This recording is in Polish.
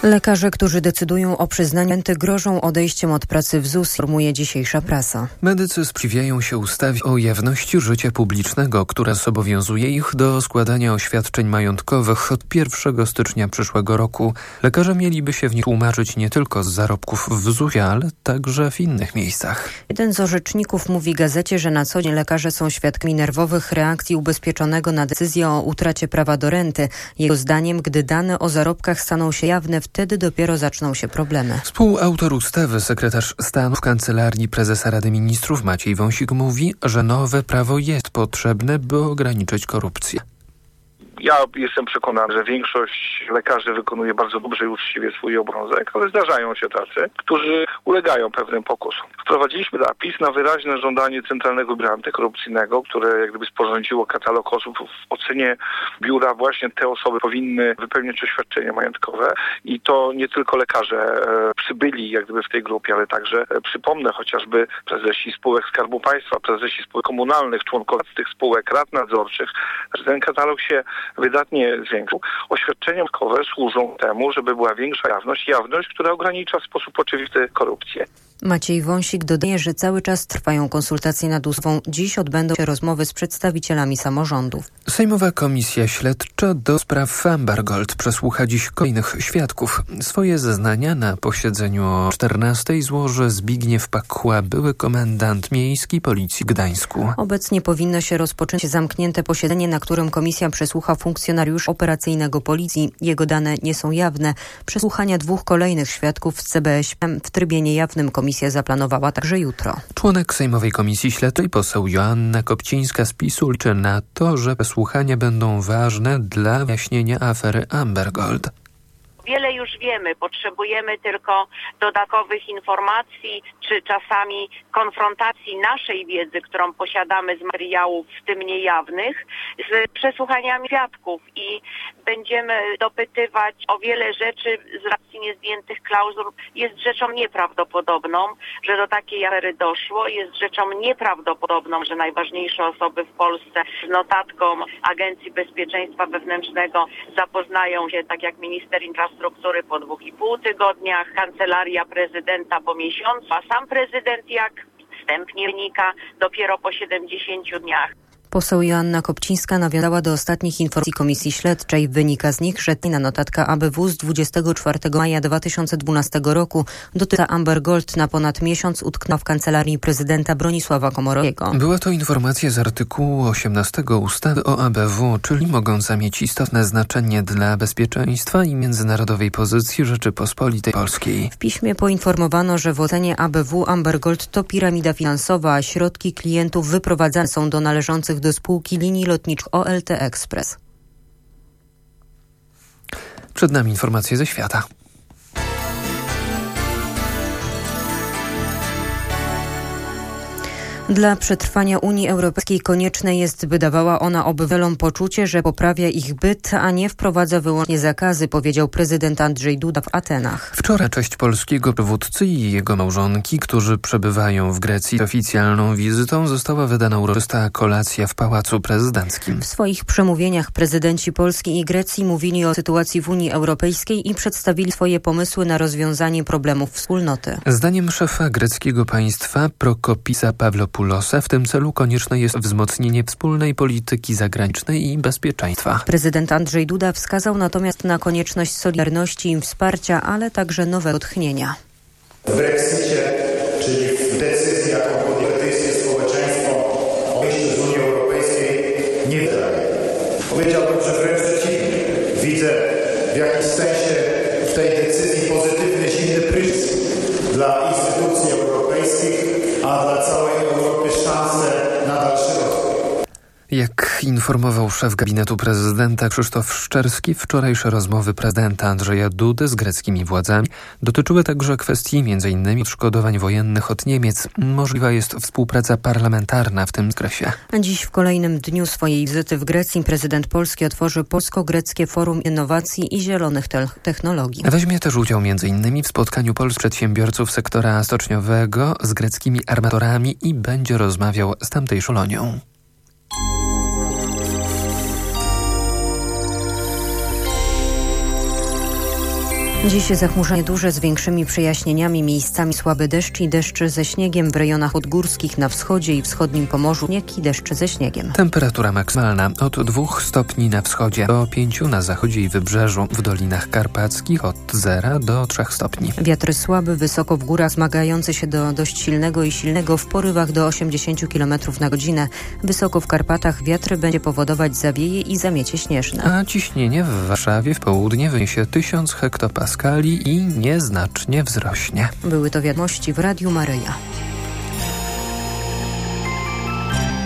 Lekarze, którzy decydują o przyznaniu renty, grożą odejściem od pracy w ZUS, informuje dzisiejsza prasa. Medycy sprzeciwiają się ustawie o jawności życia publicznego, która zobowiązuje ich do składania oświadczeń majątkowych od 1 stycznia przyszłego roku. Lekarze mieliby się w nich tłumaczyć nie tylko z zarobków w ZUS-ie, ale także w innych miejscach. Jeden z orzeczników mówi gazecie, że na co dzień lekarze są świadkami nerwowych reakcji ubezpieczonego na decyzję o utracie prawa do renty. Jego zdaniem, gdy dane o zarobkach staną się jawne, wtedy dopiero zaczną się problemy. Współautor ustawy, sekretarz stanu w Kancelarii Prezesa Rady Ministrów Maciej Wąsik mówi, że nowe prawo jest potrzebne, by ograniczyć korupcję. Ja jestem przekonany, że większość lekarzy wykonuje bardzo dobrze i uczciwie swój obowiązek, ale zdarzają się tacy, którzy ulegają pewnym pokusom. Wprowadziliśmy zapis na wyraźne żądanie Centralnego Biura Antykorupcyjnego, które jak gdyby sporządziło katalog osób. W ocenie biura właśnie te osoby powinny wypełniać oświadczenia majątkowe i to nie tylko lekarze przybyli jak gdyby w tej grupie, ale także przypomnę chociażby prezesi spółek Skarbu Państwa, prezesi spółek komunalnych, członkowie tych spółek, rad nadzorczych, że ten katalog się wydatnie zwiększył. Oświadczenia majątkowe służą temu, żeby była większa jawność, która ogranicza w sposób oczywisty korupcję. Maciej Wąsik dodaje, że cały czas trwają konsultacje nad ustawą. Dziś odbędą się rozmowy z przedstawicielami samorządów. Sejmowa Komisja Śledcza do spraw Amber Gold przesłucha dziś kolejnych świadków. Swoje zeznania na posiedzeniu o 14:00 złoży Zbigniew Pakła, były komendant miejski Policji w Gdańsku. Obecnie powinno się rozpocząć zamknięte posiedzenie, na którym komisja przesłucha funkcjonariusz operacyjnego Policji. Jego dane nie są jawne. Przesłuchania 2 kolejnych świadków z CBŚP w trybie niejawnym komisja zaplanowała także jutro. Członek Sejmowej Komisji Śledczej, poseł Joanna Kopcińska z PiS-u, liczy na to, że przesłuchania będą ważne dla wyjaśnienia afery Amber Gold. Wiele już wiemy, potrzebujemy tylko dodatkowych informacji, czy czasami konfrontacji naszej wiedzy, którą posiadamy z materiałów, w tym niejawnych, z przesłuchaniami świadków i będziemy dopytywać o wiele rzeczy z racji niezdjętych klauzul. Jest rzeczą nieprawdopodobną, że do takiej afery doszło. Jest rzeczą nieprawdopodobną, że najważniejsze osoby w Polsce z notatką Agencji Bezpieczeństwa Wewnętrznego zapoznają się, tak jak minister infrastruktury, po 2,5 tygodniach, Kancelaria Prezydenta po miesiącu, a sam prezydent, jak wstępnie wynika, dopiero po 70 dniach. Poseł Joanna Kopcińska nawiązała do ostatnich informacji Komisji Śledczej. Wynika z nich, że tajna notatka ABW z 24 maja 2012 roku dotycząca Amber Gold na ponad miesiąc utknęła w Kancelarii Prezydenta Bronisława Komorowskiego. Była to informacja z artykułu 18 ustawy o ABW, czyli mogąca mieć istotne znaczenie dla bezpieczeństwa i międzynarodowej pozycji Rzeczypospolitej Polskiej. W piśmie poinformowano, że w ocenie ABW Amber Gold to piramida finansowa, a środki klientów wyprowadzane są do należących do spółki linii lotniczych OLT Express. Przed nami informacje ze świata. Dla przetrwania Unii Europejskiej konieczne jest, by dawała ona obywatelom poczucie, że poprawia ich byt, a nie wprowadza wyłącznie zakazy, powiedział prezydent Andrzej Duda w Atenach. Wczoraj cześć polskiego przywódcy i jego małżonki, którzy przebywają w Grecji oficjalną wizytą, została wydana uroczysta kolacja w Pałacu Prezydenckim. W swoich przemówieniach prezydenci Polski i Grecji mówili o sytuacji w Unii Europejskiej i przedstawili swoje pomysły na rozwiązanie problemów wspólnoty. Zdaniem szefa greckiego państwa Prokopisa Pavlopoulosa w tym celu konieczne jest wzmocnienie wspólnej polityki zagranicznej i bezpieczeństwa. Prezydent Andrzej Duda wskazał natomiast na konieczność solidarności i wsparcia, ale także nowego tchnienia. W Brexicie, czyli w decyzji, jaką podjęło brytyjskie społeczeństwo o wyjściu z Unii Europejskiej, nie wydaje. Powiedziałbym, że wręcz przeciwnie. Widzę w jakimś sensie w tej decyzji pozytywny, zimny prysznic dla instytucji europejskich, a dla całej Europy szansę na dalszy rozwój. Jak informował szef gabinetu prezydenta Krzysztof Szczerski, wczorajsze rozmowy prezydenta Andrzeja Dudy z greckimi władzami dotyczyły także kwestii m.in. odszkodowań wojennych od Niemiec. Możliwa jest współpraca parlamentarna w tym zakresie. Dziś w kolejnym dniu swojej wizyty w Grecji prezydent Polski otworzy Polsko-Greckie Forum Innowacji i Zielonych Technologii. Weźmie też udział m.in. w spotkaniu polskich przedsiębiorców sektora stoczniowego z greckimi armatorami i będzie rozmawiał z tamtejszą Lonią. Dziś zachmurzenie duże z większymi przejaśnieniami, miejscami słaby deszcz i deszcz ze śniegiem w rejonach podgórskich na wschodzie i wschodnim Pomorzu. Śnieg i deszcz ze śniegiem. Temperatura maksymalna od 2 stopni na wschodzie do 5 na zachodzie i wybrzeżu. W Dolinach Karpackich od 0 do 3 stopni. Wiatr słaby, wysoko w górach zmagający się do dość silnego i silnego w porywach do 80 km na godzinę. Wysoko w Karpatach wiatr będzie powodować zawieje i zamiecie śnieżne. A ciśnienie w Warszawie w południe wyniesie 1000 hektopaskali i nieznacznie wzrośnie. Były to wiadomości w Radiu Maryja.